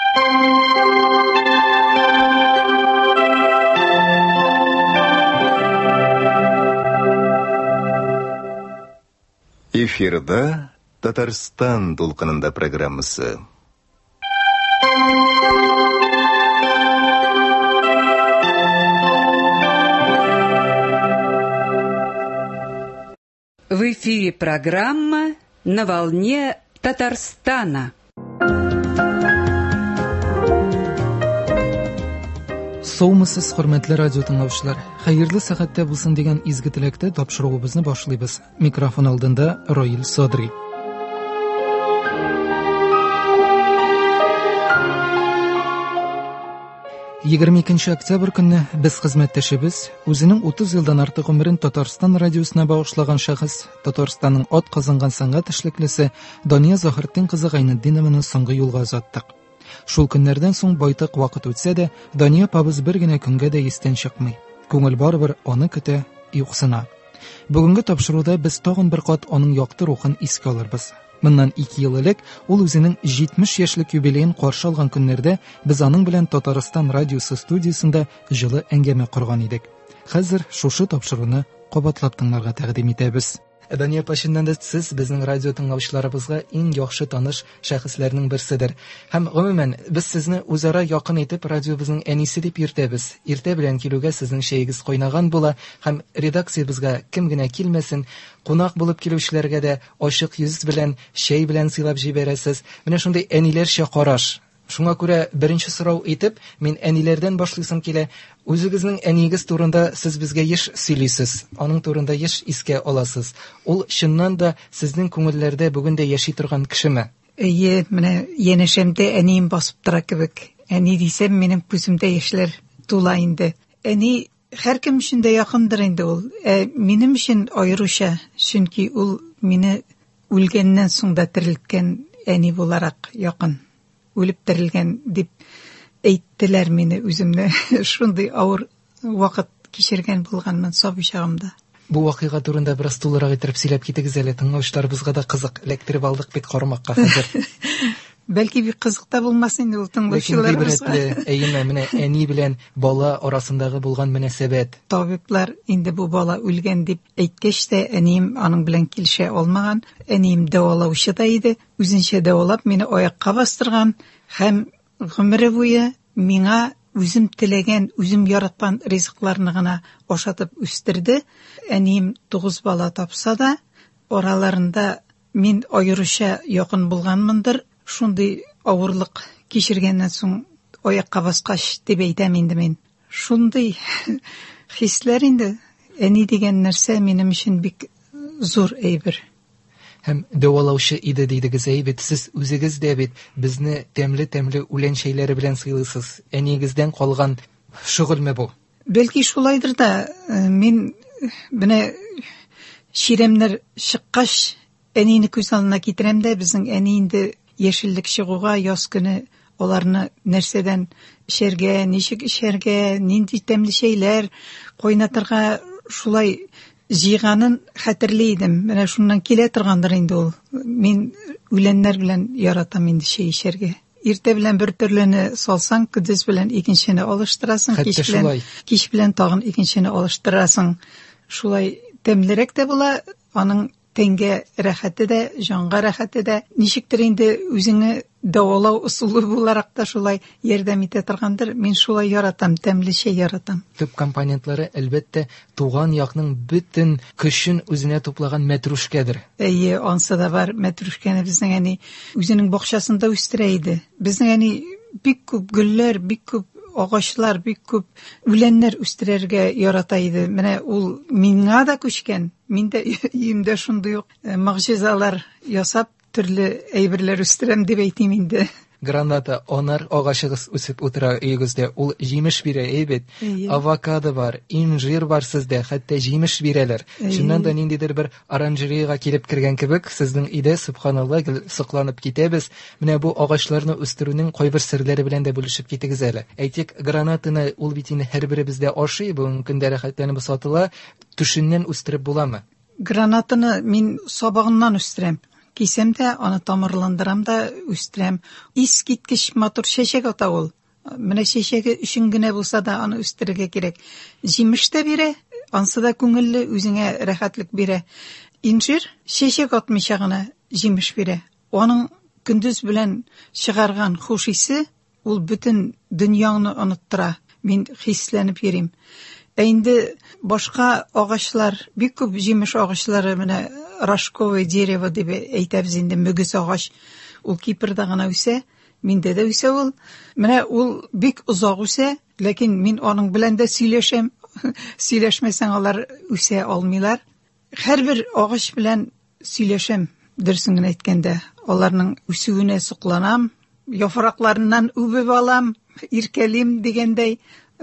Эфирда Татарстан толқынында программасы. В эфире программа «На волне Татарстана». Соумысыз, хөрмәтле радио тыңлаучылар. Хәерле сәгатьтә булсын дигән изге теләктә тапшыруыбызны башлыйбыз. Микрофон алдында Роил Садри. Егерме октябрь көнне без хезмәттәшебез, үзенең 30 елдан артык гомерен Татарстан радиосына багышлаган шәхес, Татарстанның ат казанган сәнгать эшлеклесе Дания Заһретдин кызы Гайнетдинованы соңгы юлга озаттык. Шул көннәрдән соң байтак вакыт үтсә дә, Дания апабыз бер генә көнгә дә истән чыкмый. Күңел барыбер аны көтә, юксына. Бүгенге тапшыруда без тагын бер кат аның якты рухын искә алырбыз. Моннан 2 ел элек ул үзенең 70 яшьлек юбилеен каршы алган көннәрдә без аның белән Татарстан радиосы студиясында җылы әңгәмә корган идек. Хәзер шушы тапшыруны кабатлап тыңларга тәкъдим итәбез. Дания пашиннан да сез безнең радио тыңлаучыларыбызга иң яхшы таныш шәхесләрнең берседер. Һәм гомумән без сезне үзара якын итеп радиобызның әнисе дип йөртәбез. Иртә белән килүгә сезнең шәегез кайнаган була һәм редакциябызга кем генә килмәсен, кунак булып килүчеләргә дә ачык йөз белән, шәй белән сыйлап җибәрәсез. Менә шундый әниләрчә караш. Шуңа күрә беренче сорау итеп, мин әниләрдән башлыйсым килә. Үзегезнең әнигез турында сез безгә еш сөйлисез, аның турында еш искә аласыз. Ул чыннан да сезнең күңелләрдә бүген дә яши торган кешеме? Әйе, менә янәшәмдә әнием басып тора кебек. Әни дисәм, минем күземдә яшьләр тула инде. Әни һәркем өчен дә якындыр инде ул. Минем өчен аеруча, чөнки ул мине үлгәннән соң да терелткән әни буларак якын. Үлеп терелгән дип әйттеләр мине үземне. Шундый авыр вакыт кичергән булганмын сабый чагымда. Бу вакыйга турында бераз тулырак итеп сөйләп китегез әле, тыңлаучыларыбызга да кызык. Электрип алдык бит кармакка хәзер. Бәлки бик кызык та булмас инде ул тыңлаучыларыбызга. Әйеме, менә әни белән бала арасындагы булган мөнәсәбәт. Табиблар инде бу бала үлгән дип әйткәч тә, әнием аның белән килешә алмаган. Әнием дәвалаучы да иде. Үзенчә дәвалап мине аякка бастырган һәм гомере буе миңа үзем теләгән, үзем яраткан ризыкларны гына ашатып үстерде. Әнием 9 бала тапса да, араларында мин аеруча якын булганмындыр. Шундый авырлык кичергәннән соң аякка баскач дип әйтәм инде мин. Шундый хисләр инде. Әни дигән нәрсә минем өчен бик зур әйбер. Һәм дәвалаучы иде дидегез, әйбит, сез үзегез дә бит безне тәмле үлән шәйләре белән сыйлыйсыз. Әнигездән калган шөгылме бу? Бәлки шулайдыр да, мин менә ширемнәр чыккач әнине күз алдына китерәм дә, безнең әни инде яшеллек чыгуга яз көне аларны нәрсәдән эшәргә, ничек эшәргә, нинди тәмле шәйләр кайнатырга шулай җыйганын хәтерли идем. Менә шуннан килә торгандыр инде ул. Мин үләннәр белән яратам инде шәй эшәргә. Иртә белән бер төрлене салсаң, көдез белән икенчене алыштырасың, кич белән тагын икенчене алыштырасың. Шулай тәмлерәк тә була, аның тәнгә рәхәте дә, җанга рәхәте дә. Ничектер инде үзеңне дәвалау усулы буларак та шулай ярдәм итә торгандыр. Мин шулай яратам, тәмле шәй яратам. Төп компонентлары әлбәттә туган якның бөтен көчен үзенә туплаган мәтрүшкәдер. Әйе, ансы да бар. Мәтрүшкәне безнең әни үзенең бакчасында үстерә иде. Безнең әни бик күп гөлләр, бик күп агачлар, бик күп үләннәр үстерергә ярата иде. Менә ул миңа да күчкән. Мин дә өемдә шундый ук магъҗизалар ясап, төрле әйберләр үстерәм дип әйтим инде. Граната, анар агачыгыз үсеп утыра өегездә, ул җимеш бирә, әйбет. Авокадо бар, инжир бар сездә, хәтта җимеш бирәләр. Шуннан да ниндидер бер оранжереяга килеп кергән кебек, сезнең өйдә субханалла сокланып китәбез. Менә бу агачларны үстерүнең кайбер серләре белән дә бүлешеп китегез әле. Әйтик, гранатаны ул бит инде һәрберебездә ашый, бүген көндә рәхәтләнеп сатыла, төшеннән үстереп буламы? Гранатаны мин сабагыннан үстерәм. кисәм дә, аны тамырландырам да, үстерәм. Искиткеч матур чәчәк ата ул. Менә чәчәге өчен генә булса да аны үстерергә кирәк. Җимеш тә бирә, ансы да күңелле, үзеңә рәхәтлек бирә. Инжир чәчәк атмыйча гына җимеш бирә. Аның көндез белән чыгарган хуш исе ул бөтен дөньяңны оныттыра. Мин хисләнеп йөрим. Инде башка агачлар, бик күп җимеш агачлары, менә рожковое дерево дип әйтәбез инде, мөгез агач. Ул Кипрда гына үсә, миндә дә үсә ул. Менә ул бик озак үсә, ләкин мин аның белән дә сөйләшәм. Сөйләшмәсәң алар үсә алмыйлар. Һәрбер агач белән сөйләшәм, дөресен генә әйткәндә. Аларның үсүенә сокланам, яфракларыннан үбеп алам, иркәлим дигәндәй.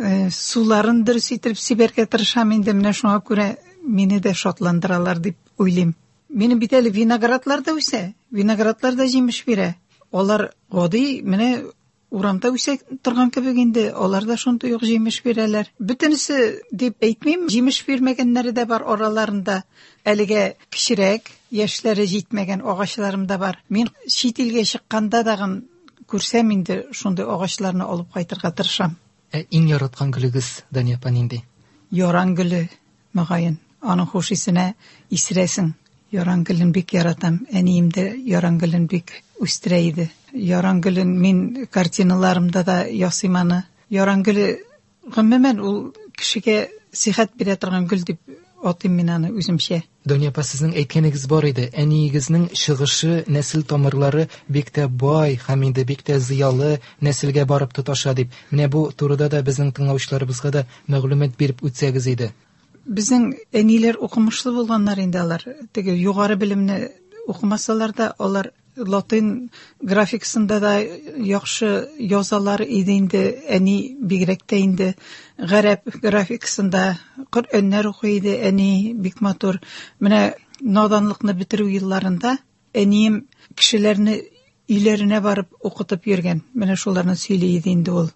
Суларын дөрес итеп сибәргә тырышам инде, менә шуңа күрә мине дә шатландыралар дип уйлыйм. Минем бит әле виноградлар да үсә, виноградлар да җимеш бирә. Алар гади, менә урамда үсә торган кебек инде, алар да шундый ук җимеш бирәләр. Бөтенесе дип әйтмим, җимеш бирмәгәннәре дә бар араларында. Әлегә кичерәк, яшьләре җитмәгән агачларым да бар. Мин чит илгә чыкканда дагы күрсәм инде шундый агачларны алып кайтырга тырышам. Иң яраткан гөлегез, Дания апа, нинди? Яран гөле, мөгаен. Аның хуш исенә исерәсең. Яран гөлен бик яратам. Әнием дә яран гөлен бик үстерә иде. Яран гөлен мин картиналарымда да ясыйм аны. Яран гөле гомумән ул кешегә сихәт бирә торган гөл дип атыйм мин аны үземчә. Дания апа, сезнең әйткәнегез бар иде. Әниегезнең чыгышы, нәсел тамырлары бик тә бай һәм инде бик тә зыялы нәселгә барып тоташа дип. Менә бу турыда да безнең тыңлаучыларыбызга да мәгълүмат биреп үтсәгез иде. Безнең әниләр укымышлы булганнар инде алар. Теге югары белемне укымасалар да, алар латин графикасында да яхшы язалар иде инде, әни бигрәк тә инде гарәп графикасында Коръәннәр укый иде, әни бик матур. Менә наданлыкны бетерү елларында әнием кешеләрне өйләренә барып укытып йөргән. Менә шуларны сөйли иде инде ул.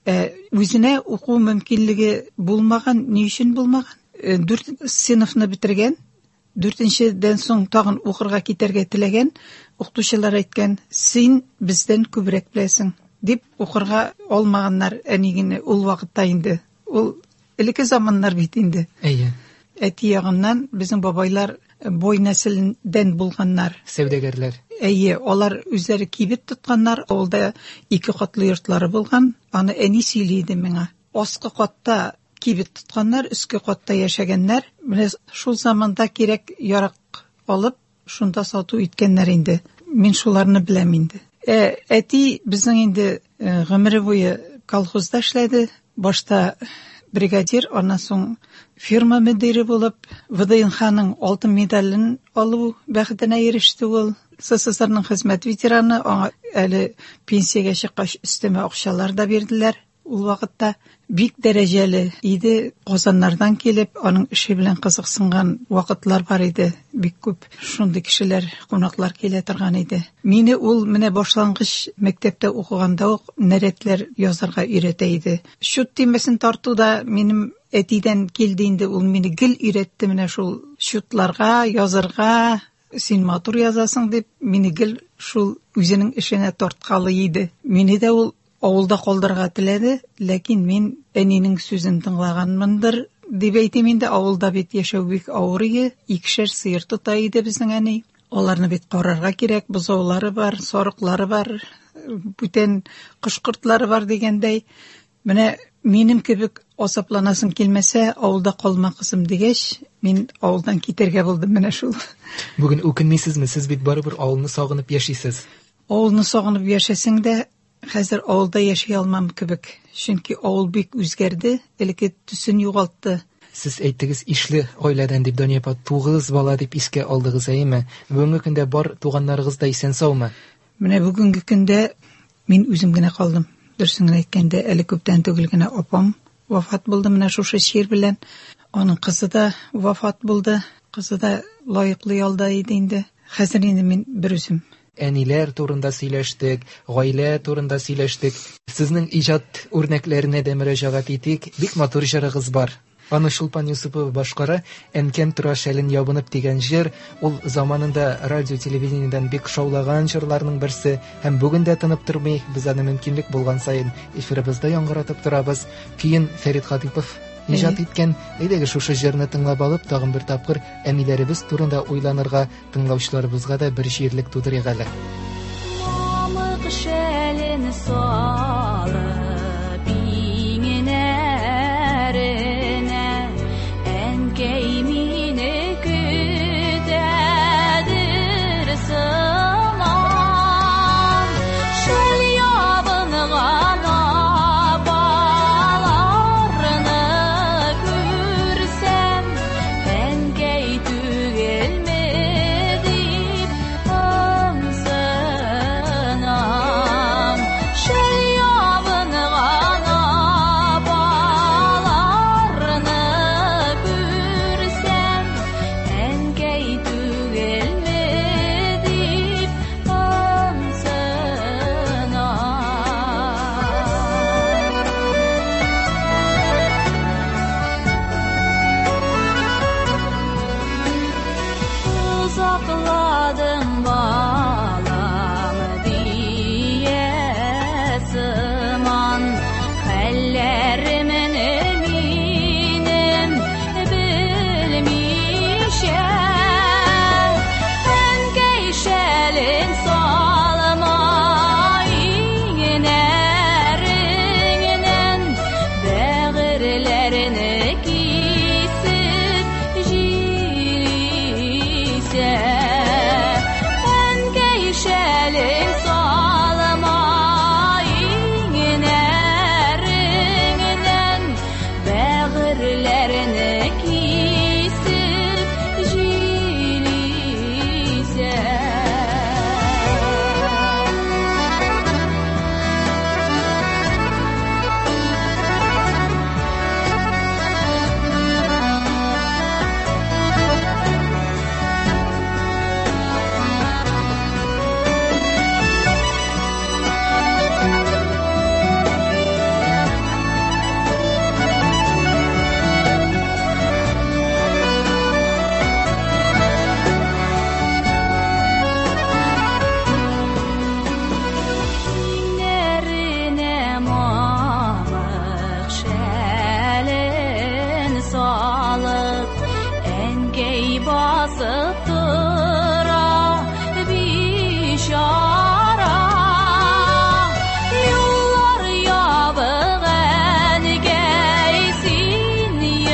Үзенә уку мөмкинлеге булмаган, ни өчен булмаган? 4 сыйныфны бетергән. 4-дән соң тагын укырга китәргә теләгән. Укытучылар әйткән, син бездән күбрәк беләсең дип укырга алмаганнар әнигене ул вакытта инде. Ул элекке заманнар бит инде. Әйе. Әти ягыннан безнең бабайлар бой нәселдән булганнар. Сәүдәгәрләр. Әйе, алар үзләре кибет тотканнар, авылда 2 катлы йортлары булган. Аны әни сөйли иде миңа. Аскы катта кибет тотканнар, өске катта яшәгәннәр. Менә шул заманда кирәк ярак алып, шунда сату иткәннәр инде. Мин шуларны беләм инде. Әти безнең инде гомере буе колхозда эшләде. Башта бригадир, аннан соң фирма мөдире булып, ВДНХның алтын медален алу бәхетенә иреште ул. СССРның хезмәт ветераны, аңа әле пенсиягә чыккач өстәмә акчалар да бирделәр. Ул вакытта бик дәрәҗәле иде. Казаннардан килеп, аның эше белән кызыксынган вакытлар бар иде. Бик күп шундый кешеләр, кунаклар килә торган иде. Мине ул менә башлангыч мәктәптә укыганда ук нәрәтләр язарга өйрәтә иде. Шут тимәсен тартуда минем әтидән килде инде, ул мине гел өйрәтте менә шул шутларга, язарга. Син матур язасың дип, мине гел шул үзенең эшенә тарткалы иде. Мине дә ул авылда калдырга теләде, ләкин мин әнинең сүзен тыңлаганмындыр дип әйтим инде. Авылда бит яшәү бик авыр иде. 2 сыер тота иде безнең әни. Аларны бит карарга кирәк, бозаулары бар, сарыклары бар, бүтән кышкыртлары бар дигәндәй. Менә минем кебек асапланасың килмәсә, авылда калма кызым дигәч, мин авылдан китәргә булдым менә шул. Бүген үкенмисезме? Сез бит барыбер авылны сагынып яшисез. Авылны сагынып яшәсәң дә, хәзер авылда яши алмам кебек. Чөнки авыл бик үзгәрде, элекке төсен югалтты. Сез әйттегез, ишле гаиләдән дип, Дания апа, 9 бала дип искә алдыгыз, әйеме? Бүгенге көндә бар туганнарыгыз да исән-саумы? Менә бүгенге көндә мин үзем генә калдым. Дөресен әйткәндә, әле күптән түгел генә апам вафат булды менә шушы шир белән. Аның кызы да вафат булды. Кызы да лаеклы ялда иде инде. Хәзер инде мин бер үзем. Әниләр турында сөйләштек, гаилә турында сөйләштек. Сезнең иҗат үрнәкләренә дә мөрәҗәгать итик. Бик матур җырыгыз бар. Аны Шулпан Юсупова башкара. Әнкәм тора шәлен ябынып дигән җыр, ул заманында радио телевидениедән бик шаулаган җырларның берсе, һәм бүген дә тынып тормый. Без аны мөмкинлек булган саен эфирыбызда яңгыратып торабыз. Киен Фәрит Хатипов иҗат иткән. Әйдәгез шушы җырны тыңлап алып, тагын бер тапкыр әниләребез турында уйланырга, тыңлаучыларыбызга да бер җирлек тудырыйк әле. Мамык шәлен салып иңенәренә, әнкәй мине көтәдер сыман. Шәл ябынган апаларны күрсәм, әнкәй түгелме дип ымсынам. Шәл ябынган апаларны күрсәм, әнкәй түгелме дип ымсынам. Uzakladın balam diyeseman, hallerimin eminim bilmişem. Ənkəy şəlin salma iğnərindən, bəğirlərini kisib jilise. Ənkəy şəlin salma iğnərindən, bəğirlərini kisib jilise. Кинәренә мамык шәлен салып, әнкәй басып тора бичара. Юллар ябык әнкәй син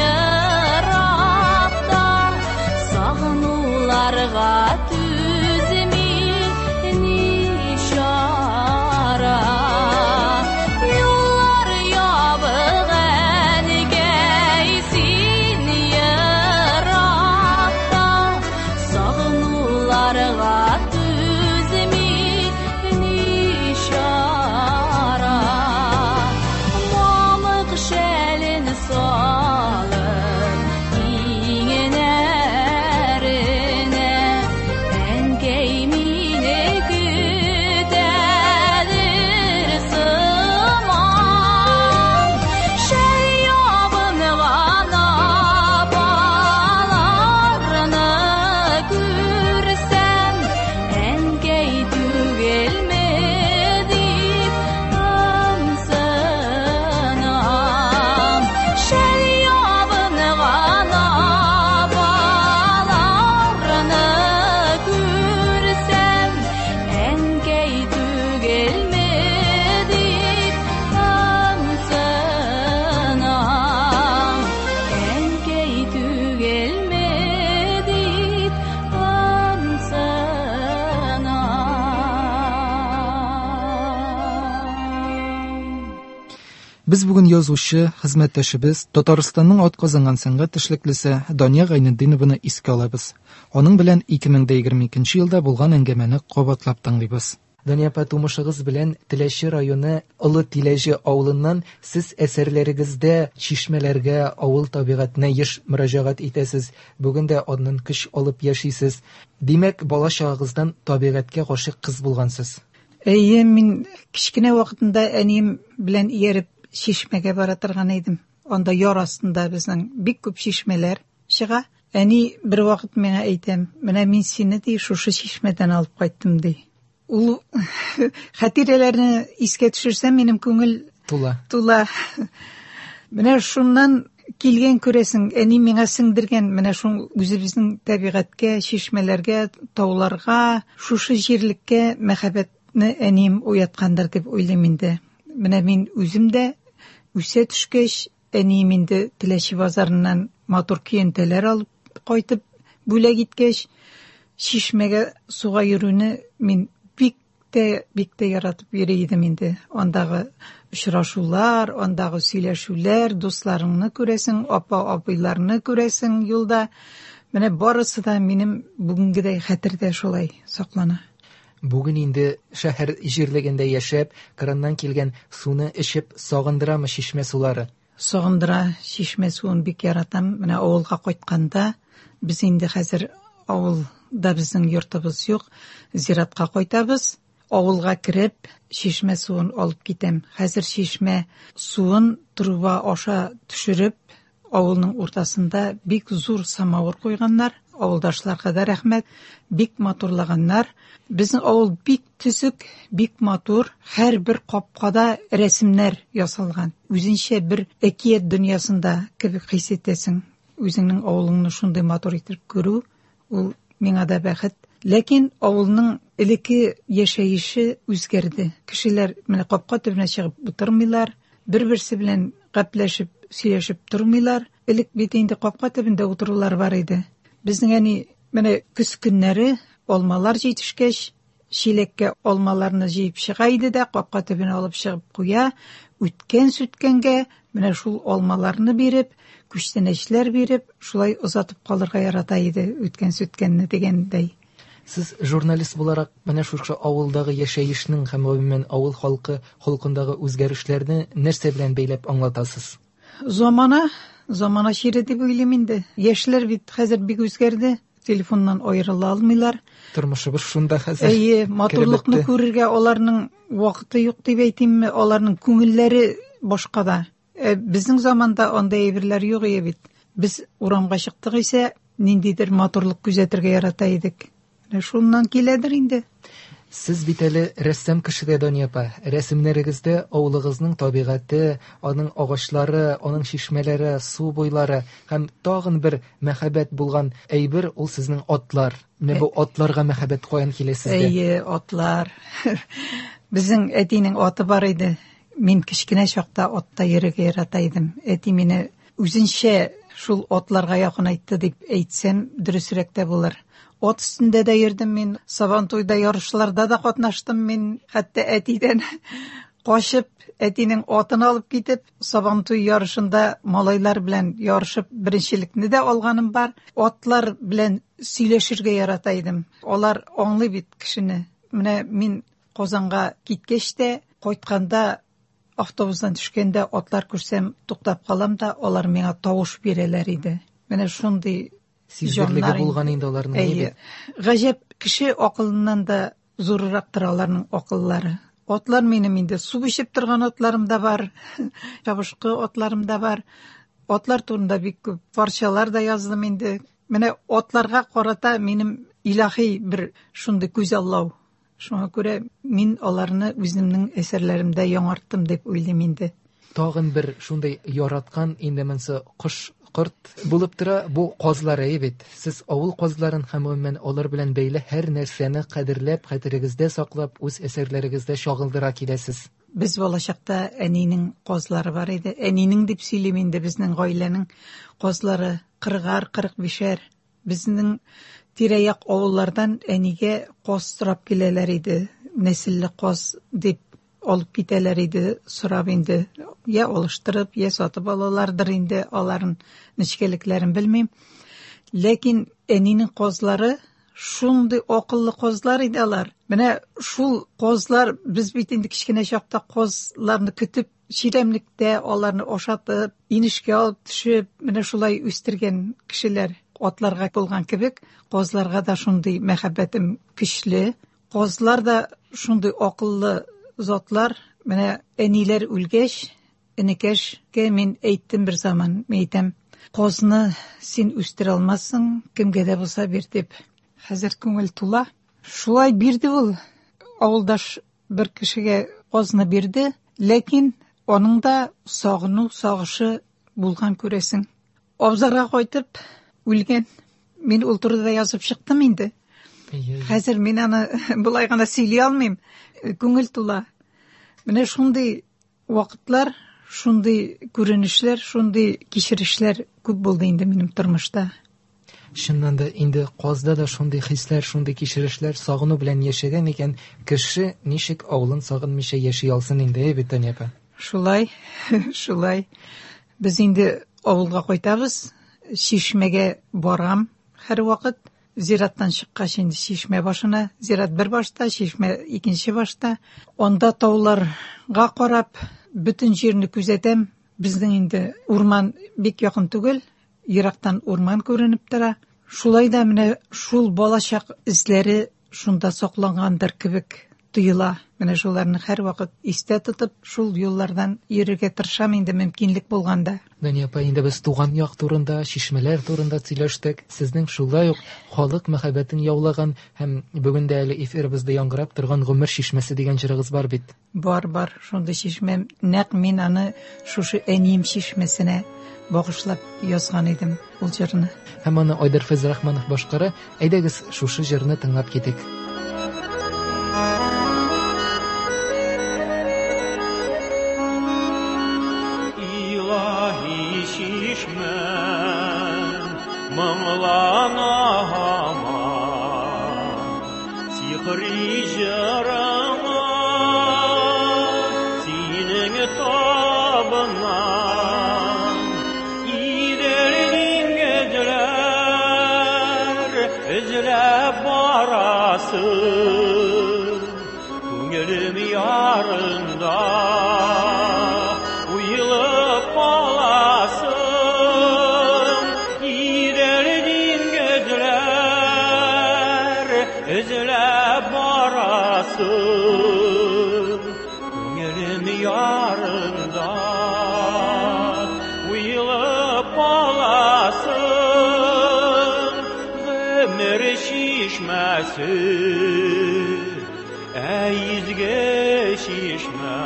еракта, сагынуларга түзми нишара. Юллар ябык әнкәй син еракта, сагынуларга түзми нишара. Мамык шәлен салып иңенәренә, әнкәй мине көтәдер сыман. Шәл ябынган апаларны күрсәм, әнкәй түгелме дип ымсынам. Шәл ябынган апаларны күрсәм, әнкәй түгелме дип ымсынам. Әнкәй түгелме дип ымсынам. Без бүген язучы, хезмәттәшебез, Татарстанның атказанган сәнгать эшлеклесе Дания Гайнетдинованы искә алабыз. Аның белән 2022 елда булган әңгәмәне кабатлап тыңлыйбыз. Дания апа, тумышыгыз белән Теләче районы Олы Тиләҗе авылыннан сез әсәрләрегездә чишмәләргә, авыл табигатына еш мөрәҗәгать итәсез. Бүген дә аннан көч алып яшисез. Димәк, бала чагыгыздан табигатькә гашыйк кыз булгансыз. Әйе, мин кичкенә вакытында әнием белән ияреп чишмәгә бара торган идем. анда яр астында безнең бик күп чишмәләр чыга. Әни бер вакыт миңа әйтәм, менә мин сине ди шушы чишмәдән алып кайттым ди. Ул хатирәләрне искә төшерсәм, минем күңел тула. Менә шуннан килгән күрәсең, әни миңа сеңдергән менә шул үзебезнең табигатькә, чишмәләргә, тауларга, шушы җирлеккә мәхәббәтне әним уяткандыр дип уйлыйм инде. Менә мин үзем дә үсә төшкәч, әнием инде Теләче базарыннан матур көянтәләр алып кайтып бүләк иткәч, чишмәгә суга йөрүне мин бик тә яратып йөри идем инде. Андагы очрашулар, андагы сөйләшүләр, дусларыңны күрәсең, апа-абыйларны күрәсең юлда. Менә барысы да минем бүгенгедәй хәтердә шулай саклана. Бүген инде шәһәр җирлегендә яшәп, краннан килгән суны эчеп сагындырамы чишмә сулары? Сагындыра, чишмә суын бик яратам. Менә авылга кайтканда, без инде хәзер авылда безнең йортыбыз юк, зиратка кайтабыз. Авылга кирип, чишмә суын алып китәм. Хәзер чишмә суын труба аша төшереп, авылның уртасында бик зур самавыр куйганнар. Авылдашларга да рәхмәт, бик матурлаганнар. Безнең авыл бик төзек, бик матур. Һәрбер капкада рәсемнәр ясалган. Үзенчә бер әкият дөньясында кебек хис итәсең. Үзеңнең авылыңны шундый матур итеп күрү, ул миңа да бәхет. Ләкин авылның элекке яшәеше үзгәрде. Кешеләр менә капка төбенә чыгып утырмыйлар, бер-берсе белән гәпләшеп, сөйләшеп тормыйлар. Элек бит инде капка төбендә утырулар бар иде. Безнең әни менә көз көннәре алмалар җитешкәч, чилеккә алмаларны җыеп чыга иде дә капка төбенә алып чыгып куя. Үткән сүткәнгә менә шул алмаларны биреп, күчтәнәчләр биреп, шулай озатып калырга ярата иде үткән сүткәнне дигәндәй. Сез журналист буларак менә шушы авылдагы яшәешнең һәм гомумән авыл халкы холкындагы үзгәрешләрне нәрсә белән бәйләп аңлатасыз? Замана чире дип уйлыйм инде. Яшьләр бит хәзер бик үзгәрде. Телефоннан аерыла алмыйлар. Тормышыбыз шунда хәзер. Матурлыкны күрергә аларның вакыты юк дип әйтимме, аларның күңелләре башкада. Безнең заманда андай әйберләр юк иде бит. Без урамга чыктык исә, ниндидер матурлык күзәтергә ярата идек. Шуннан киләдер инде. Сез бит әле рәссам кеше дә, Дания апа. Рәсемнәрегездә авылыгызның табигаты, аның агачлары, аның чишмәләре, су буйлары һәм тагын бер мәхәббәт булган әйбер ул сезнең атлар. Менә бу атларга мәхәббәт каян килә сезгә? Атлар. Безнең әтинең аты бар иде. Мин кечкенә чакта атта йөрергә ярата идем. Әти мине үзенчә шул атларга якын айтты дип әйтсәм, дөресрәк тә булыр. Ат өстендә дә йөрдем мин, сабантуйда ярышларда да катнаштым мин, хәтта әтидән качып, әтинең атын алып китеп, сабантуй ярышында малайлар белән ярышып беренчелекне дә алганым бар. Атлар белән сөйләшергә ярата идем. Алар аңлый бит кешене. Менә мин Казанга киткәч тә, кайтканда автобустан төшкәндә атлар күрсәм, туктап калам да, алар миңа тавыш бирәләр иде. Менә шундый сизгерлеге булган инде аларның иде. Гаҗәп, кеше акылыннан да зуррактыр аларның акыллары. Атлар минем инде су эчеп торган атларым да бар, чабышкы атларым да бар. Атлар турында бик күп парчалар да яздым инде. Менә атларга карата минем илаһи бер шундый күз аллау. Шуңа күрә мин аларны үземнең әсәрләремдә яңарттым дип уйлыйм инде. Тагын бер шундый яраткан инде монсы кош Корт булып тора бу казлары бит. Сез авыл казларын һәм гомумән алар белән бәйле һәр нәрсәне кадерләп, хәтерегездә саклап, үз әсәрләрегездә шагылдыра киләсез. Без балачакта әнинең казлары бар иде. Әнинең дип сөйлим инде, безнең гаиләнең казлары 40-45. Безнең тирә-як авыллардан әнигә каз сорап киләләр иде. Нәселле каз дип алып китәләр иде, сорап инде. Я алыштырып, я сатып алалардыр инде, аларын нечкәлекләрен белмим. Ләкин әнинең казлары шундый акыллы казлар иде алар. Менә шул казлар, без бит инде кичкенә чакта казларны көтеп, чиремлектә аларны ашатып, инешкә алып төшеп, менә шулай үстергән кешеләр. Атларга булган кебек, казларга да шундый мәхәббәтем көчле. Казлар да шундый акыллы затлар. Менә әниләр үлгәч, Энекешке мин әйттем бер заман, әйтәм, казны син үстерә алмассың, кемгә дә булса бир дип. Хәзер күңел тула. Шулай бирде ул. Авылдаш бер кешегә казны бирде, ләкин аның да сагыну, сагышы булган күрәсең. Абзарга кайтып үлгән. Мин ул турыда язып чыктым инде. Хәзер мин аны булай гына сөйли алмыйм. Күңел тула. Менә шундый вакытлар, шундый күренешләр, шундый кичерешләр күп булды инде минем тормышта. Шуннан да инде казда да шундый хисләр, шундый кичерешләр сагыну белән яшәгән икән, кеше ничек авылын сагынмыйча яши алсын инде, бит Таняпа. Шулай, шулай. Без инде авылга кайтабыз, Чишмәгә барам һәр вакыт. Зираттан чыккач инде Чишмә башына, зират бер башта, Чишмә икенче башта. Анда тауларга карап, бүтән җирне күзәтәм. Безнең инде урман бик якын түгел, ерактан урман күренеп тора. Шулай да менә шул балачак изләре шунда саклангандыр кебек тоела. Менә шуларны һәр вакыт истә тотып, шул юллардан йөрергә тырышам инде мөмкинлек булганда. Таняпа, инде без туган як турында, Чишмәләр турында сөйләштек. Сезнең шулай ук халык мәхәббәтен яулаган һәм бүген дә әле эфирыбызда яңгырап торган Гомер Чишмәсе дигән җырыгыз бар бит. Бар, шундый чишмә. Нәкъ мин аны шушы әнием чишмәсенә багышлап язган идем ул җырны. Һәм аны Айдар Фәйзрахманов башкара. Әйдәгез шушы җырны тыңлап китик. İlahi şişmem mağlanama sihri jırama senin tabına İderin geceler özlep barasın Gönlüm yarında uyılıp alasın İderin geceler özlep barasın Gönlüm yarında uyılıp alasın Ömür şişmesin ey izge şişme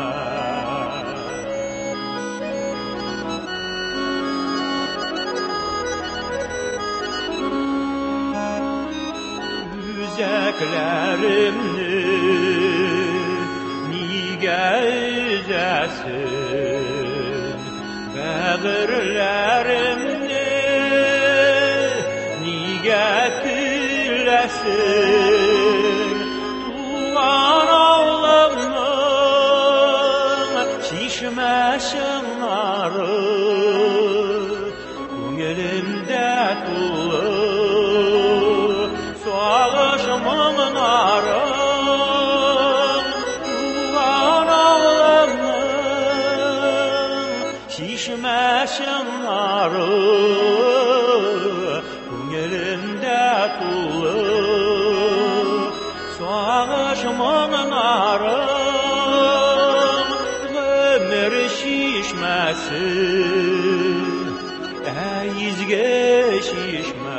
Yüzeklerimni nige üzesin Böbürlerimni nige tülesin Tuğan ağlamın şişme şınları Gönlümde tulu Sağışımın narın Tuğan ağlamın şişme şınları Gönlümde tulu Sağışımın narın Ömür şişmesin Ey izge şişme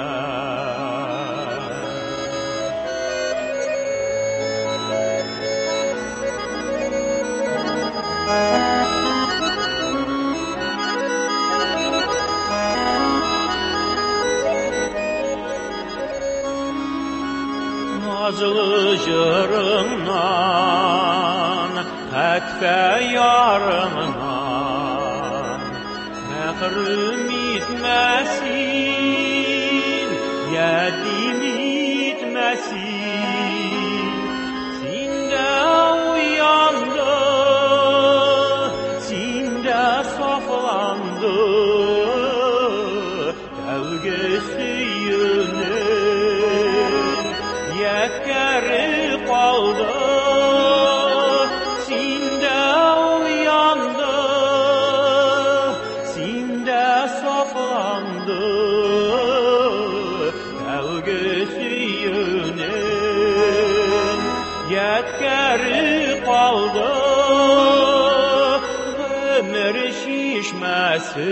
Nazlı jırından Həkfə yarımdan Məhrum etməsin Yetim etməsin Sində uyandı Sində saflandı Təvgəsi yönün Yekəri qaldı Sində uyandı Sində saflandı Təvgəsi yönün çeşmesi,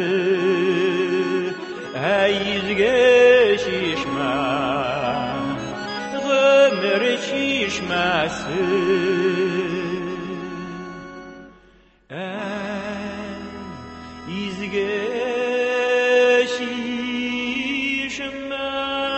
izge çeşme, ömür çeşmesi. İzge çeşme.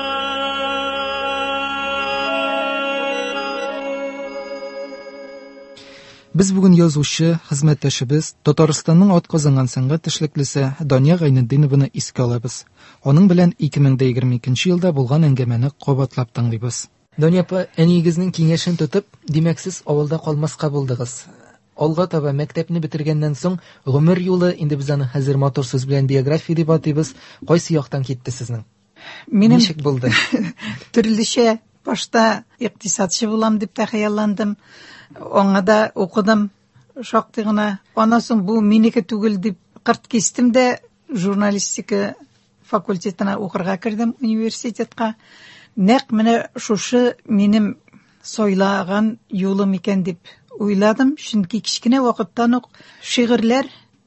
Biz bugun yozuvchi, xizmatdoshimiz, Tataristonning atqazangan san'at ishliklisi Doniya G'aynidinovani esga olamiz. Onun bilan 2022-yilda bo'lgan angamani qo'batlab tinglaymiz. Doniya opa, anigizning kengashini tutib, demak siz avvalda qolmasqa bo'ldingiz. Olg'a tava maktabni bitirgandan so'ng umr yo'li endi bizani hozir motor so'z bilan biografiya deb ataymiz. Qaysi yoqdan ketdi sizning? Mening Nechik bo'ldi? Turlicha boshda iqtisodchi bo'lam deb taxayyalandim. Ona da o'qidim. Shoqtig'ina. Ondan so'ng bu meniki tugul deb qirt kesdim de jurnalistika fakultetine o'qirga kirdim universitetga. Naq mana shushi menim so'ylagan yo'lim ekan deb o'yladim. Chunki kichkina vaqtdan shi'rlar,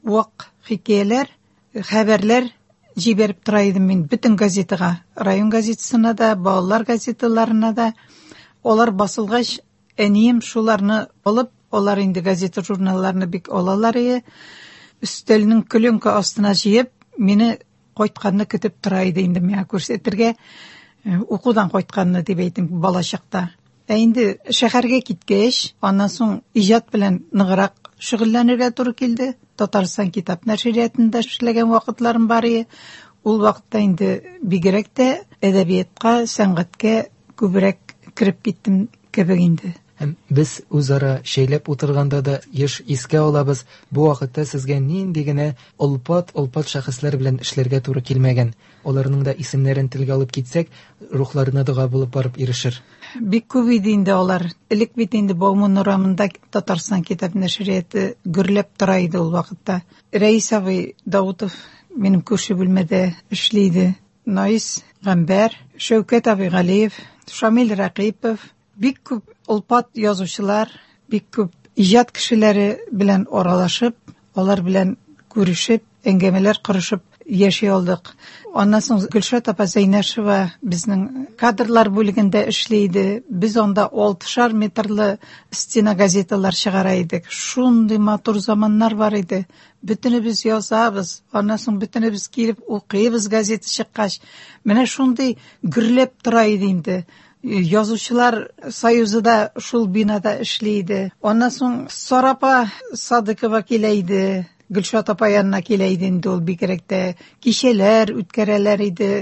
hikoyalar, xabarlar jiberib turaydim men butun gazetaga, rayon gazetasına da, bolalar gazetalarına da. Olar basılgach eniyim şularni olib, olar endi gazeta jurnallarni bek olalar edi. Üstelning kulunka ostına jiyib, meni qaytganni kutib turaydi endi menga ko'rsatirga. O'qudan qaytganni deb aytdim bala chaqda. Endi shaharga ketgach, ondan so'ng ijod bilan nig'roq shug'ullanishga to'g'ri keldi. Tatariston kitob nashriyatida ishlagan vaqtlarim bor edi. Ul vaqtda endi bigrakda adabiyotga, san'atga ko'proq kirib ketdim kebek endi. Biz o'zaro shaylab o'tirganda da yosh esga olamiz. Bu vaqtda sizga nendigina ulpat shaxslar bilan ishlarga to'g'ri kelmagan. Ularning da ismlarini tilga olib ketsak, ruhlarini duo bo'lib borib erishir. Bek ko'p edi endi ular. Ilk bit endi Bog'mon Nuramida Tatariston kitob nashriyati gurlab turaydi ul vaqtda. Raisoviy Davudov mening ko'rshi bo'lmada ishlaydi. Nois G'ambar, Shavkat Abig'aliyev, Shamil Raqipov, bek ko'p ulpat yozuvchilar, bek ko'p ijod kishilari bilan oralashib, ular bilan ko'rishib, anglamalar qurishib yashay oldik. Ondan so'ng Gulshat opa Zaynasheva bizning kadrlar bo'ligida ishlaydi. Biz onda 6 metrli stena gazetalar chiqaraydik. Shunday motor zamonlar bor edi. Bütünü biz yozamiz. Ondan so'ng bütünü biz kelib o'qiymiz gazeta chiqqach. Mana shunday gurlab turaydi endi. Yozuvchilar soyuzida shul binoda ishlaydi. Ondan so'ng Sorapa Sodiqova kelaydi. Gulshat opa yanına kelaydi endi ol bikrakda kishilar o'tkaralar edi.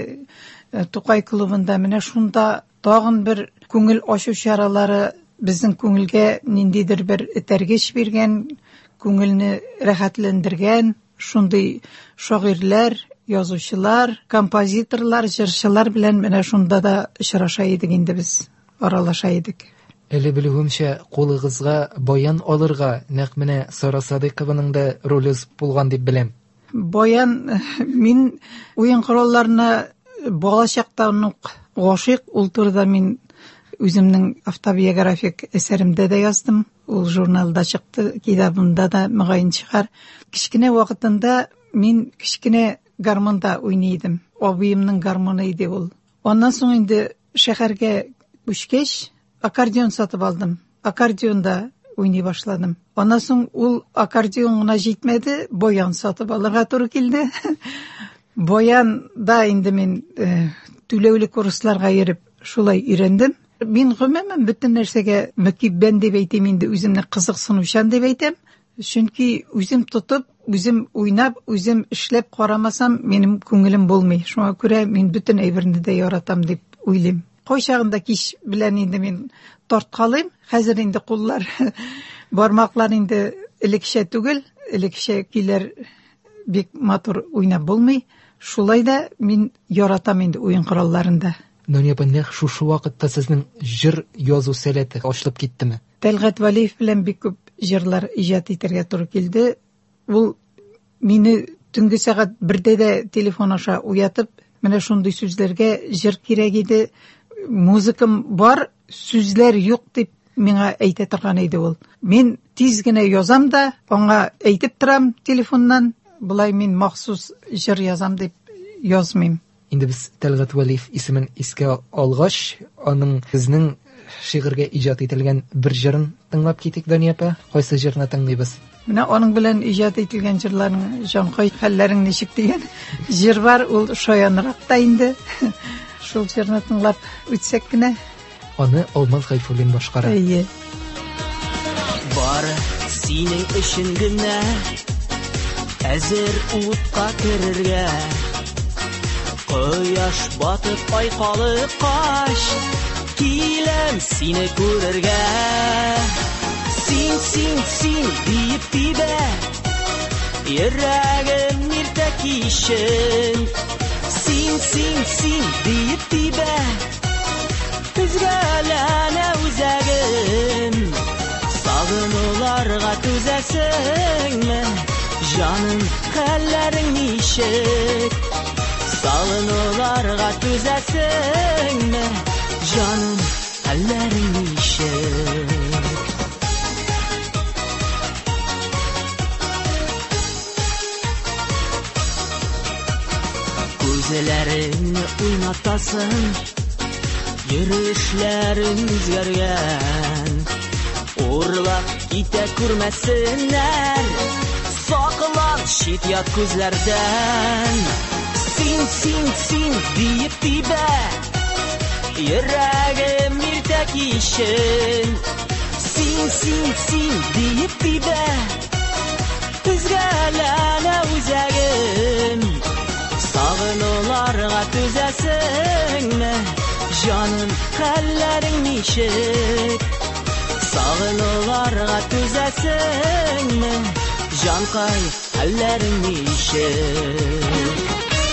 To'qay klubunda mana shunda tag'in bir ko'ngil oshuv sharalari bizning ko'ngilga nindidir bir targ'ish bergan, ko'ngilni rahatlantirgan shunday shoirlar, yozuvchilar, kompozitorlar, jirchilar bilan mana shunda da uchrashaydik endi biz, aralashaydik. Eli bilgimcha qo'lig'izga boyan olirga naq mana Sara Sodiqovaning da roli bo'lgan deb bilam. Boyan men o'yin qurollarini bo'lashaqdan g'oshiq o'ltirda men o'zimning avtobiografik eserimda da yozdim. U jurnalda chiqdi, kitobimda da mug'ayin chiqar. Kichkina vaqtimda men kichkina garmonda o'ynaydim. Obiyimning garmoni edi u. Ondan so'ng endi shaharga o'shgach akordeon sotib oldim. Akordeonda o'ynay boshladim. Ondan so'ng u akordeonga yetmedi, boyan sotib olishga to'g'ri keldi. Boyanda endi men to'lovli kurslarga yurib shulay o'rgandim. Men umuman butun narsaga mukibban deb aytayman, endi o'zimni qiziqsinuvchan deb aytam. Chunki o'zim tutib, o'zim o'ynab, o'zim ishlab qaramasam mening ko'nglim bo'lmaydi. Shunga ko'ra men butun aybirni da yaratam deb o'ylayman. Qo'shag'ында kish bilan endi men tortqalim. Hozir endi qo'llar barmoqlar endi ilikcha tugul, ilikcha kilar bek motor o'ynab bo'lmay. Shulayda men yaratam endi o'yin qurollarida. Doniya opa, shu vaqtda sizning jir yozuv san'ati ochilib ketdimi? Talg'at Valiyev bilan bek ko'p jirlar ijod etarga to'g'ri keldi. U meni tungi soat 1da da telefon osha uyatib, mana shunday so'zlarga jir kerak edi. Muzikam bor, so'zlar yo'q deb menga ayta turgan edi u. Men tezgina yozam da, onga aytib turam telefondan, Булай мин махсус җыр язам дип язмыйм. Инде без Тәлгат Вәлиев исемен искә алгач, аның безнең шигырьгә иҗат ителгән бер җырын тыңлап китик, Дания апа. Кайсы җырны тыңлыйбыз? Менә аның белән иҗат ителгән җырларның җанкай хәлләрең ничек дигән җыр бар, ул шаянрак та инде. Шул җырны тыңлап үтсәк кенә. Аны Алмаз Гайфуллин башкара. Әйе. Бар синең өчен генә әзер утка керергә. Кояш батып ай калыккач, киләм сине күрергә. Син диеп тибә, йөрәгем иртә кичен. Син диеп тибә, үзгәләнә үзәгем. Сагынуларга түзәсеңме, җаным хәлләрең ничек? Сагынуларга түзәсеңме, җаным хәлләрең ничек? Күзләреңне уйнатасың, йөрүшләрең үзгәргән. Урлап китә күрмәсеннәр, саклан чит ят күзләрдән. Син диеп тибә, йөрәгем иртә кичен. Син диеп тибә, үзгәләнә үзәгем. Сагынуларга түзәсеңме, җаным хәлләрең ничек? Сагынуларга түзәсеңме, җанкай хәлләрең ничек?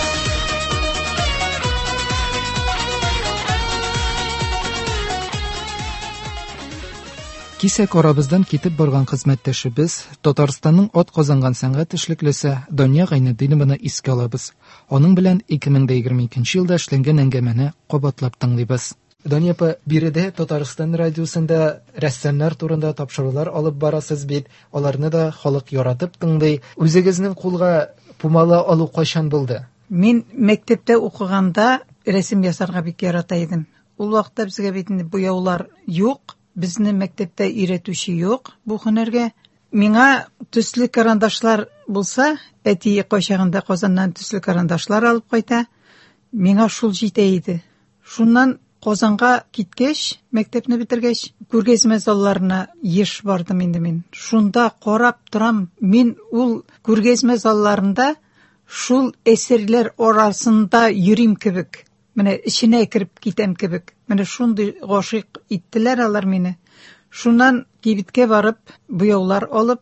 Кисәк арабыздан китеп барган хезмәттәшебез, Татарстанның ат казанган сәнгать эшлеклесе Дания Гайнетдинованы искә алабыз. Аның белән 2022 елда эшләнгән әңгәмәне кабатлап тыңлыйбыз. Дания апа, биредә Татарстан радиосында рәссамнар турында тапшырулар алып барасыз бит. Аларны да халык яратып тыңлый. Үзегезнең кулга пумала алу кайчан булды? Мин мәктәптә укыганда рәсем ясарга бик ярата идем. Ул вакытта безгә бит инде буяулар юк. Безне мәктәптә өйрәтүче юк бу һөнәргә. Миңа төсле карандашлар булса, әти кайчагында Казаннан төсле карандашлар алып кайта. Миңа шул җитә иде. Шуннан Казанга киткәч, мәктәпне битергәч, күргәзмә залларына еш бардым инде мин. Шунда карап торам, мин ул күргәзмә залларында шул әсәрләр арасында йөрим кебек. Менә içine кирип китәм кебек. Менә шундый гашыйк иттеләр алар мине. Шуннан кибеткә барып, буяулар алып,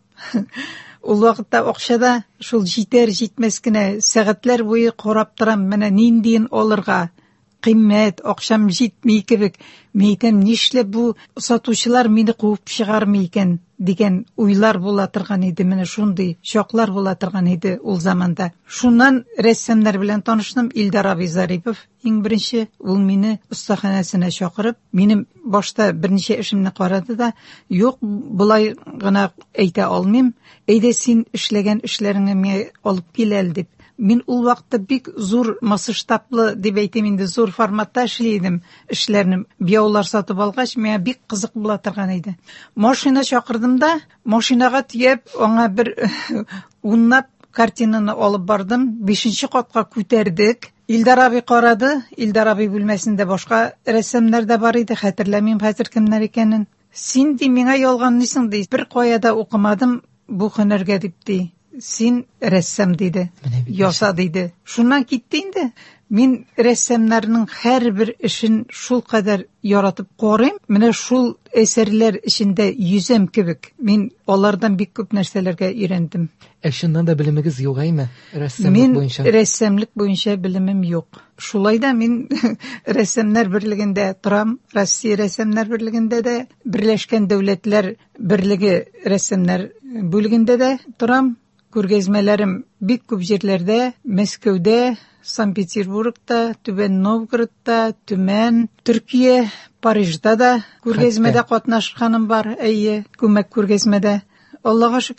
ул вакытта акчада шул җитәр җитмәс кенә сәгатьләр буе карап торам, менә ниндиен алырга. Кыйммәт, акчам җитми кебек. Мәйтәм, нишләп бу сатучылар мине куып чыгармый икән дигән уйлар була торган иде. Менә шундый чаклар була торган иде ул заманда. Шуннан рәссамнар белән таныштым. Илдар абый Зарипов иң беренче ул мине остаханәсенә чакырып, минем башта берничә эшемне карады да, юк, булай гына әйтә алмыйм. Әйдә син эшләгән эшләреңне миңа алып кил әле дип. Мин ул вакытта бик зур масштаблы дип әйтәм инде, зур форматта эшлидем. Эшләрне бияулар сатып алгач, миңа бик кызык була торган иде. Машина чакырдым да, машинага тиеп, аңа бер уннап картинаны алып бардым. 5нче катка күтәрдек. Илдар абый карады. Илдар абый бүлмәсендә башка рәссамнар да бар иде. Хәтерләмим хәзер кемнәр икәнен. Син ди миңа ялганлыйсың ди. Бер каяда укымадым бу һөнәргә дип ди. Син рәссам диде. Яса диде. Шуннан китте инде. Мин рәссамнарның һәрбер эшен шул кадәр яратып карыйм. Менә шул әсәрләр эчендә yüzәм кебек. Мин алардан бик күп нәрсәләргә өйрәндем. Шуннан да белемегез югаймы? Рәссамлык буенча. Мин рәссамлык буенча белемем юк. Шулай да мин рәссамнар берлегендә торам. Россия рәссамнар берлегендә дә, Берләшкән Дәүләтләр берлеге рәссамнар бүлегендә дә торам. Күргәзмәләрем бик күп җирләрдә, Мәскәүдә, Санкт-Петербургта, Түбән Новгородта, Төмән, Төркия, Парижда да күргәзмәдә катнашканым бар. Әйе, күмәк күргәзмәдә. Аллаһка шөкер,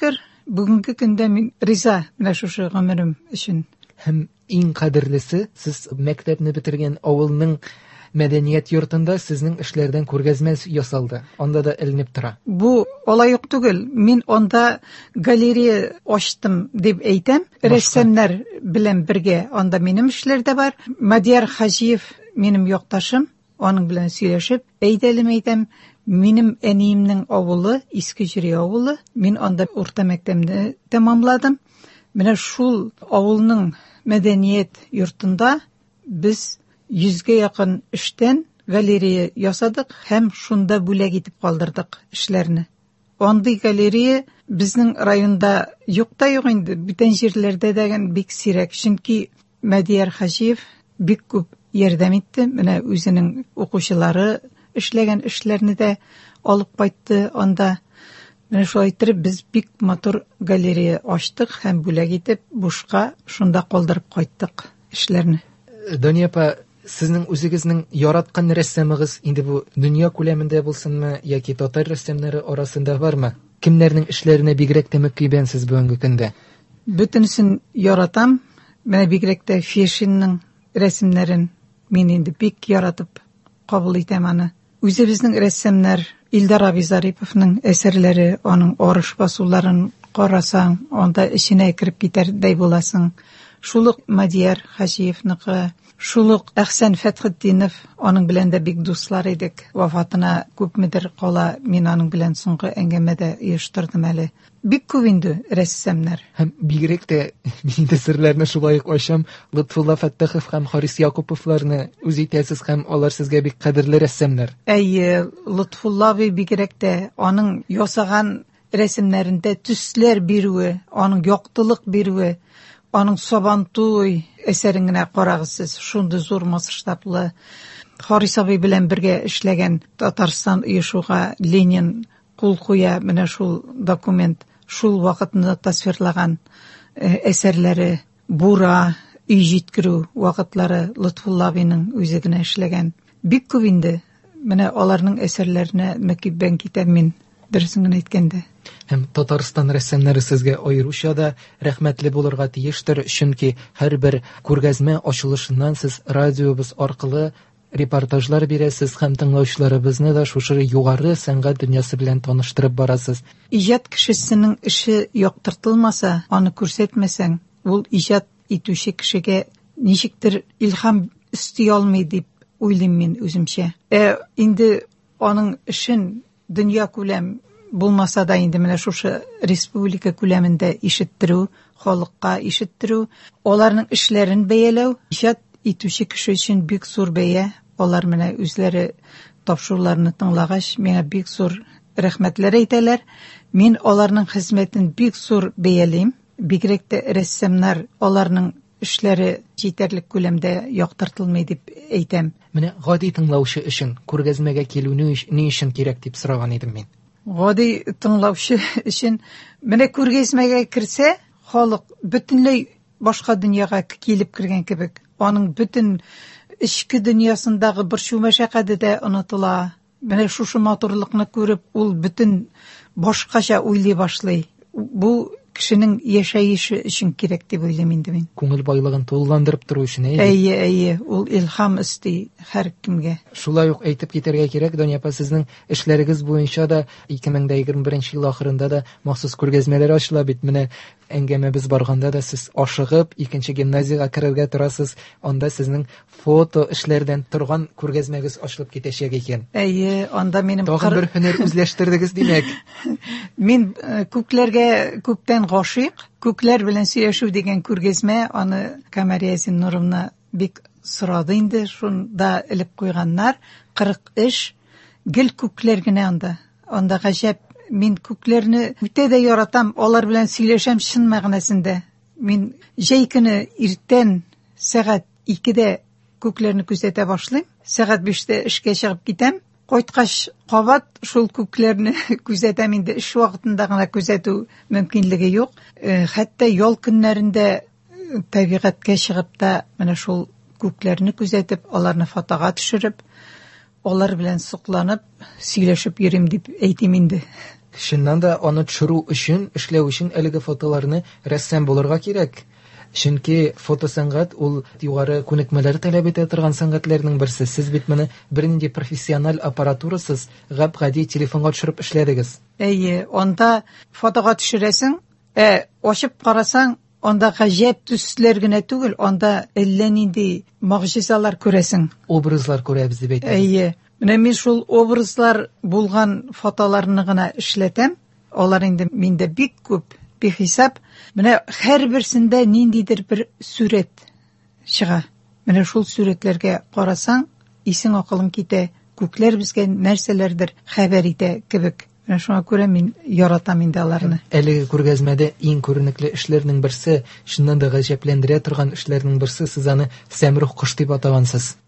Бүгенге көндә мин риза менә шушы гомерем өчен. Һәм иң кадерлесе, сез мәктәпне бетергән авылның мәдәният йортында сезнең эшләрдән күргәзмә ясалды. Анда да эленеп тора. Бу алай ук түгел. Мин анда галерея ачтым дип әйтәм. Рәссамнар белән бергә анда минем эшләр дә бар. Мадияр Хаҗиев минем якташым. Аның белән сөйләшеп, әйтәлем әйтәм, минем әниемнең авылы, Иске Җире авылы. Мин анда урта мәктәпне тәмамладым. Менә шул авылның мәдәният йортында без 100-гә якын эштән галерея ясадык һәм шунда бүләк итеп калдырдык эшләрне. Андый галерея безнең районда юк та юк инде, бүтән җирләрдә дәгән бик сирәк, чөнки Мадияр Хаҗиев бик күп ярдәм итте. Менә үзенең укучылары эшләгән эшләрне дә алып кайтты анда. Менә шулай итеп без бик матур галерея ачтык һәм бүләк итеп бушка шунда калдырып кайттык эшләрне. Дания апа, сезнең үзегезнең яраткан рәссамыгыз инде бу дөнья күләмендә булсынмы яки татар рәссамнары арасында бармы? Кемнәрнең эшләренә бигрәк тәмәк кибәнсез бүгенге көндә? Бөтенесен яратам. Менә бигрәк тә Фешинның рәсемнәрен мин инде бик яратып кабул итәм аны. Үзебезнең рәссамнар Илдар Абизариповның әсәрләре, аның арыш басуларын карасаң, анда эченә кирип китәрдәй буласың. Шулык Мадияр Хаҗиевныкы, шулык Әхсән Фәтхетдинов, аның белән дә бик дуслар идек. Вафатына күпмедер кала, мин аның белән соңгы әңгәмәдә оештырдым әле. Бик күп инде рәссамнар. Һәм бигрәк тә мин дә серләрне шулай ук ачам, Лотфулла Фәттахов һәм Харис Якуповларны үз итәсез һәм алар сезгә бик кадерле рәссамнар. Әйе, Лотфулла бигрәк тә аның ясаган рәсемнәрендә төсләр бирүе, аның яктылык бирүе, аның Сабантуй әсәрен генә карагыз сез, шундый зур масштаблы. Харис абый белән бергә эшләгән Татарстан оешуга Ленин кул куя, менә шул документ, шул вакытны тасвирлаган әсәрләре, Бура, өй җиткерү вакытлары Лотфулла абыйның үзе генә эшләгән. Бик күп инде. Менә аларның әсәрләренә мәкибән китәм мин, дөресен генә әйткәндә. Һәм Татарстан рәссамнары сезгә аеруча да рәхмәтле булырга тиештер, чөнки һәрбер күргәзмә ачылышыннан сез радиобыз аркылы репортажлар бирәсез һәм тыңлаучыларыбызны да шушы югары сәнгать дөньясы белән таныштырып барасыз. Иҗат кешесенең эше яктыртылмаса, аны күрсәтмәсәң, ул иҗат итүче кешегә ничектер илһам өсти алмый дип уйлыйм мин үземчә. Инде аның эшен дөнья күләм булмаса да инде менә шушы республика күләмендә ишеттерү, халыкка ишеттерү, аларның эшләрен бәяләү, иҗат итүче кеше өчен бик зур бәя. Алар менә үзләре тапшыруларны тыңлагач, миңа бик зур рәхмәтләр әйтәләр. Мин аларның хезмәтен бик зур бәялим. Бигрәк тә рәссамнар аларның эшләре җитәрлек күләмдә яктыртылмый дип әйтәм. Менә гади тыңлаучы өчен күргәзмәгә килүне ни өчен кирәк дип сораган идем мин. Гади тыңлаучы өчен менә күргәзмәгә керсә, халык бөтенләй башка дөньяга килеп кергән кебек. Аның бөтен эчке дөньясындагы борчу мәшәкате дә онытыла. Менә шушы матурлыкны күреп, ул бөтен башкача уйлый башлый. Бу кешенең яшәеше өчен кирәк дип уйлыйм инде мин. Күңел байлыгын тулыландырып тору өчен. Әйе, ул илһам өсти һәр кемгә. Шулай ук әйтеп китәргә кирәк, Дания апа, сезнең эшләрегез буенча да 2021 ел ахырында да махсус күргәзмәләр ачыла бит. Менә әңгәмәбез барганда да сез ашыгып, 2нче гимназиягә керергә торасыз. Анда сезнең фото эшләрдән торган күргәзмәгез ачылып китәчәк икән. Әйе, анда минем тагын бер һөнәр үзләштердегез димәк. Мин күкләргә күптән гашыйк, күкләр белән сөйләшү дигән күргәзмә, аны Камария Зиннуровна бик сорады инде, шунда элеп куйганнар. 40 эш, гел күкләр генә анда. Анда гаҗәп. Мин күкләрне үтә дә яратам, алар белән сөйләшәм чын мәгънәсендә. Мин җәй көне иртән сәгать 2дә күкләрне күзәтә башлыйм. Сәгать 5дә эшкә чыгып китәм. Кайткач кабат шул күкләрне күзәтәм инде. Эш вакытында гына күзәтү мөмкинлеге юк. Хәтта ял көннәрендә табигатькә чыгып та менә шул күкләрне күзәтеп, аларны фотога төшереп, алар белән сокланып, сөйләшеп йөрим дип әйтим инде. Шуннан да аны төшерү өчен, эшләү өчен әлеге фотоларны рәссам булырга кирәк. Чөнки фотосәнгать ул югары күнекмәләр таләп итә торган сәнгатьләрнең берсе. Сез бит моны бернинди профессиональ аппаратурасыз, гади телефонга төшереп эшләдегез. Онда фотога төшерәсең, ачып карасаң, онда гаҗәп төсләр генә түгел, онда әллә нинди магъҗизалар күрәсең. Образлар күрәбез дип әйтәм. Менә мин шул образлар булган фотоларны гына эшләтәм. Алар инде миндә бик күп, бихисап. Менә һәрберсендә ниндидер бер сурәт чыга. Менә шул сурәтләргә карасаң, исең акылың китә, күкләр безгә нәрсәләрдер хәбәр итә кебек. Менә шуңа күрә мин яратам инде аларны. Әлеге күргәзмәдә иң күренекле эшләрнең берсе, шуннан да гаҗәпләндерә торган эшләрнең берсе, сез аны Сәмрух кош дип атагансыз.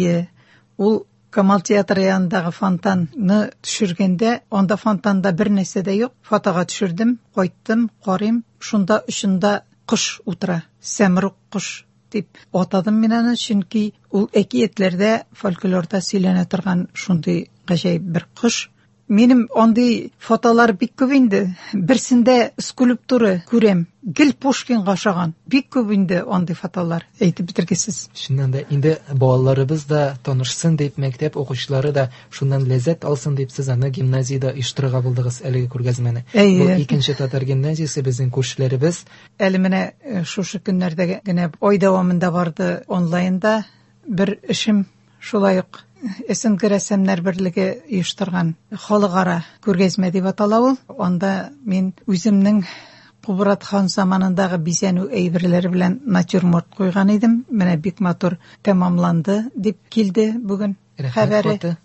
Ул Камал театры янындагы фонтанны төшергәндә, анда фонтанда бер нәрсә дә юк. Фотога төшердем, кайттым, карыйм, шунда очында кош утыра. Сәмрух кош дип атадым мин аны, чөнки ул әкиятләрдә, фольклорда сөйләнә торган шундый гаҗәп бер кош. Минем андый фотолар бик күп инде. Берсендә скульптура күрәм. Гел Пушкинга охшаган. Бик күп инде андый фотолар. Әйтеп битергесез. Шуннан да инде балаларыбыз да танышсын дип, мәктәп укучылары да шуннан ләззәт алсын дип, сез аны гимназиядә оештырырга булдыгыз әлеге күргәзмәне. Бу икенче татар гимназиясе, безнең күршеләребез. Әле менә шушы көннәрдә генә ай дәвамында барды онлайнда бер эшем, шулай ук СНГ рәссамнар берлеге оештырган халыкара күргәзмә дип атала ул. Анда мин үземнең Кубрат хан заманындагы бизәнү әйберләре белән натюрморт куйган идем. Менә бик матур тәмамланды дип килде бүген хәбәре.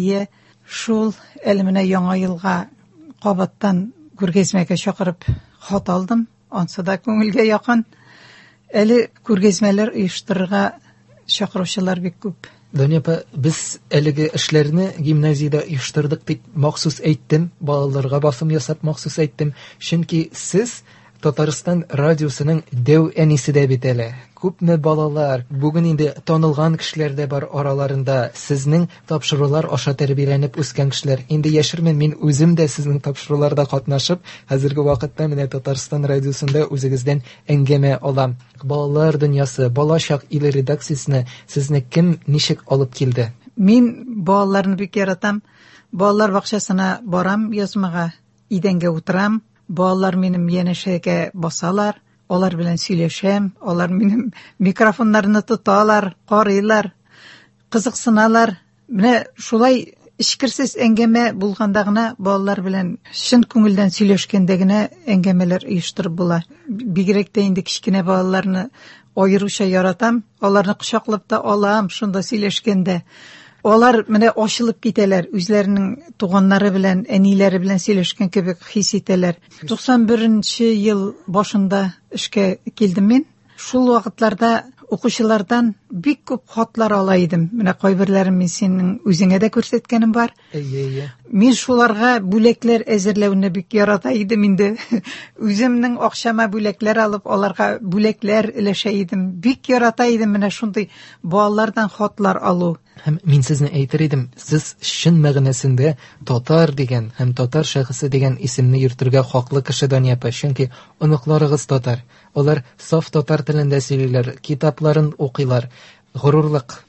Шул әле менә яңа елга кабаттан күргәзмәгә чакырып хат алдым. Ансы да күңелгә якын. Әле күргәзмәләр оештырырга чакыручылар бик күп. Дөньяпа, без әлеге эшләрне гимназиядә оештырдык дип махсус әйттем, балаларга басым ясап махсус әйттем, чөнки сез Татарстан радиосының дәү әнисе дә бит әле. Күпме балалар, бүген инде танылган кешеләр дә бар араларында, сезнең тапшырулар аша тәрбияләнеп үскән кешеләр. Инде яшермен, мин үзем дә сезнең тапшыруларда катнашып, хәзерге вакытта менә Татарстан радиосында үзегездән әңгәмә алам. Балалар дөньясы, балачак ил редакциясенә сезне кем ничек алып килде? Мин балаларны бик яратам. Балалар бакчасына барам язмага, идәнгә утырам. Балалар минем янәшәгә басалар, алар белән сөйләшәм, алар минем микрофоннарны тоталар, карыйлар, кызыксыналар. Менә шулай ишкерсез әңгәмә булганда гына балалар белән шын күңелдән сөйләшкәндә генә әңгәмәләр оештырып була. Бигрәк тә инде кичкенә балаларны аеруча яратам, аларны кочаклап та алам, шунда сөйләшкәндә. Алар менә ачылып китәләр, үзләренең туганнары белән, әниләре белән сөйләшкән кебек хис итәләр. 91нче ел башында эшкә килдем мин. Шул вакытларда укучылардан бик күп хатлар ала идем. Менә кайберләрен мин синең үзеңә дә күрсәткәнем бар. Мин шуларга бүләкләр әзерләүне бик ярата идем инде. Үземнең акчама бүләкләр алып, аларга бүләкләр өләшә идем. Бик ярата идем менә шундый балалардан хатлар алу. Һәм мин сезне әйтер идем, сез шын мәгънәсендә татар дигән һәм татар шәхесе дигән исемне йөртергә хаклы кеше Дөньяпа, чөнки оныкларыгыз татар. Алар саф татар телендә сөйлиләр, китапларын укыйлар. Горурлык.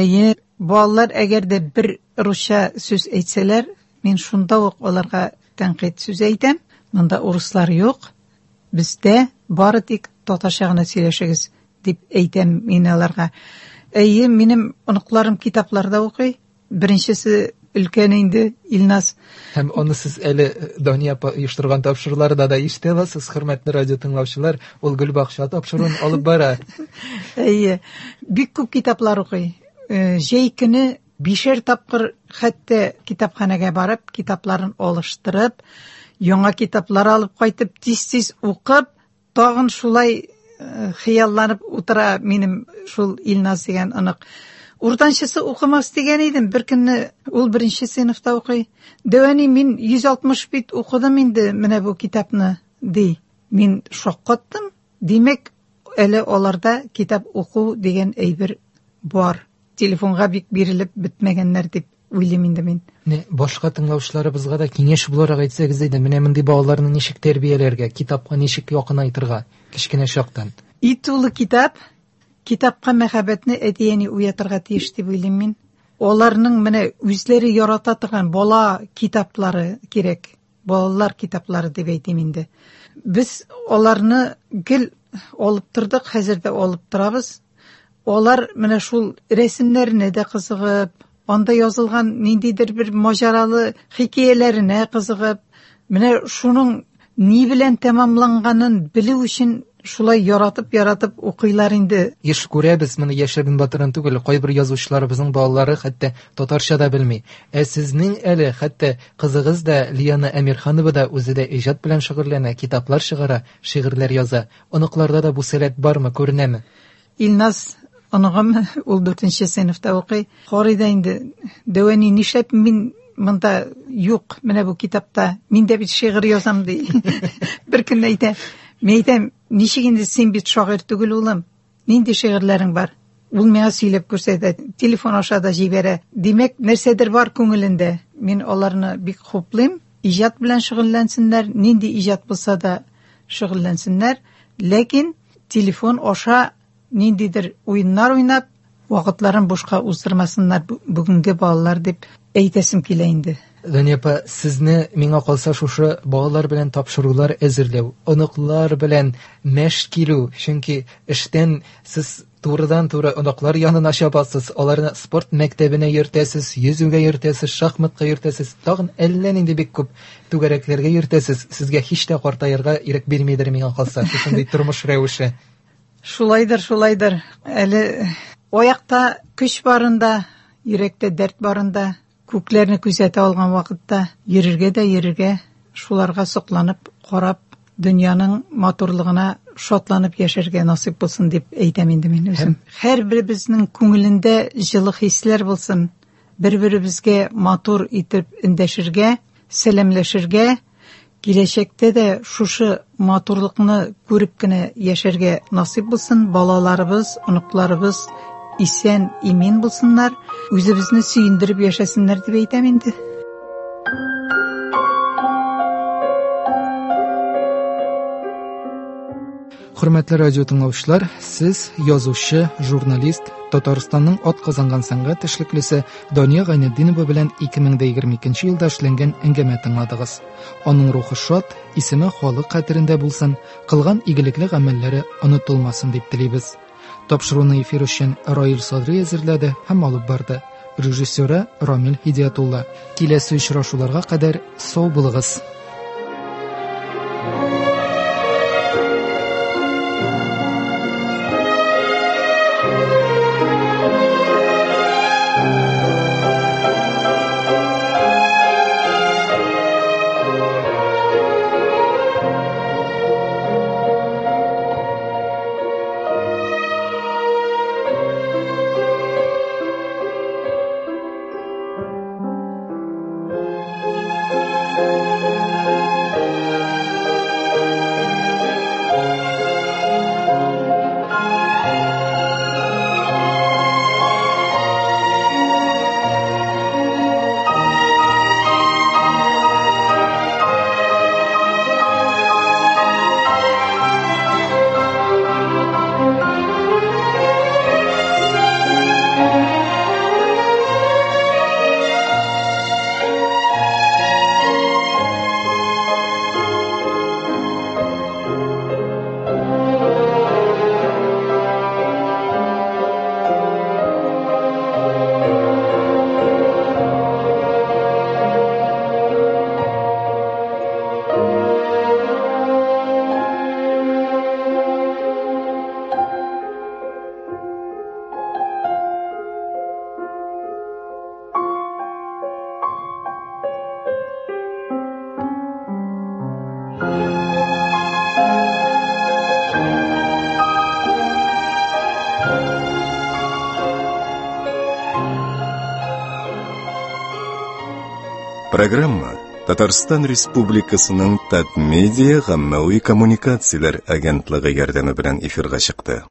Балалар әгәр дә бер русча сүз әйтсәләр, мин шунда ук аларга тәнкыйть сүз әйтәм. Монда урыслар юк. Бездә бары тик татарча гына сөйләшегез дип әйтәм мин аларга. Минем оныкларым китапларда укый. Беренчесе өлкән инде Илназ. Һәм аны сез әле Дөньяпа оештырган тапшыруларда да ишетәсез, хөрмәтле радио тыңлаучылар, ул Гөлбакча тапшыруын алып бара. Бик күп китаплар укый. Җәй көне 5 тапкыр хәтта китапханәгә барып, китапларын алыштырып, яңа китаплар алып кайтып, тиз-тиз укып, тагын шулай хыялланып утыра минем шул Илназ дигән анык. Уртанчысы укымас дигән идем. Бер көнне ул беренче сыйныфта укый. Дәвани, мин 160 бит укыдым инде менә бу китапны, ди. Мин шаккаттым. Димәк, әле аларда китап уку дигән әйбер бар. Телефонга бик бирелеп бетмәгәннәр дип уйлыйм инде мин. Башка тыңлаучыларыбызга да киңәш буларак әйтсәгез иде, менә мондый балаларны ничек тәрбияләргә, китапка ничек якынайтырга, кичкенә чактан. Итулы китапка мәхәббәтне әтияни уятырга тиеш дип уйлыйм мин. Оларның менә үзләре ярата торган бала китаплары кирәк. Балалар китаплары дип әйтим инде. Без аларны гел алып тордык, хәзер дә алып торабыз. Олар менә шул рәсемнәренә дә кызыгып, анда язылган ниндидер бер маҗаралы хикәяләренә кызыгып, менә шуның ни белән тәмамланганын белү өчен шулай яратып укыйлар инде. Еш күрәбез, моны яшерен батырын түгел, кайбер язучыларыбызның балалары хәтта татарча да белми. Сезнең әле хәтта кызыгыз да Лияна Әмирханова да үзе дә иҗат белән шөгыльләнә, китаплар чыгара, шигырьләр яза. Оныкларда да бу сәләт бармы, күренәме? Илназ оныгым, ул 4нче сыйныфта укый. Харыйда инде дәвани нишләп мин монда юк, менә бу китапта мин дә бит шигырь язам ди. Бер көн әйтә. Мен әйтәм, ничек инде син бит шагыйрь түгел улым? Нинди шигырьләрең бар? Ул миңа сөйләп күрсәтә, телефон аша да җибәрә. Димәк, нәрсәдер бар күңелендә. Мин аларны бик хуплыйм. Иҗат белән шөгыльләнсеннәр, нинди иҗат булса да шөгыльләнсеннәр, ләкин телефон аша ниндидер уеннар уйнап, вакытларын бушка уздырмасыннар бүгенге балалар дип әйтәсем килә инде. Дөньяпа, сезне миңа калса шушы балалар белән тапшырулар әзерләү, оныклар белән мәш килү, чөнки эштән сез турыдан-туры оныклар янына чабасыз, аларны спорт мәктәбенә йөртәсез, йөзүгә йөртәсез, шахматка йөртәсез, тагын әллә нинди бик күп түгәрәкләргә йөртәсез. Сезгә һич тә картаярга ирек бирмидер миңа калса, шундый тормыш рәвеше. Шулайдыр. Әле аякта көч барында, йөрәктә дәрт барында, күкләрне күзәтә алган вакытта йөрергә, шуларга сокланып, карап, дөньяның матурлыгына шатланып яшәргә насыйп булсын дип әйтәм инде мин үзем. Һәрберебезнең күңелендә җылы хисләр булсын, бер-беребезгә матур итеп эндәшергә, сәламләшергә, киләчәктә дә шушы матурлыкны күреп кенә яшәргә насыйп булсын, балаларыбыз, оныкларыбыз исән, имин булсыннар, үзебезне сөендереп яшәсеннәр дип әйтәм инде. Хөрмәтле радио тыңлаучылар, сез язучы, журналист, Татарстанның атказанган сәнгать эшлеклесе Дания Гайнетдинова белән 2022 елда эшләнгән әңгәмә тыңладыгыз. Аның рухы шат, исеме халык хәтерендә булсын, кылган игелекле гамәлләре онытылмасын дип телибез. Тапшыруны эфир өчен Раил Садри әзерләде һәм алып барды. Режиссеры Рамил Хидиятулла. Киләсе очрашуларга кадәр сау булыгыз. Программа Татарстан Республикасының Татмедиа гаммәви коммуникацияләр агентлыгы ярдәме белән эфирга чыкты.